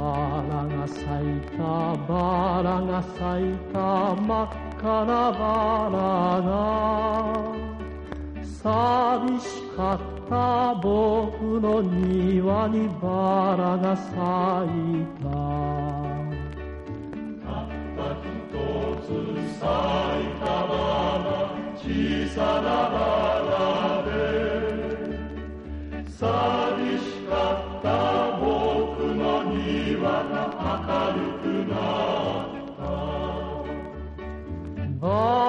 バラが咲いたバラが咲いた真っ赤なバラが寂しかった僕の庭にバラが咲いた。たった一つ咲いたバラ小さな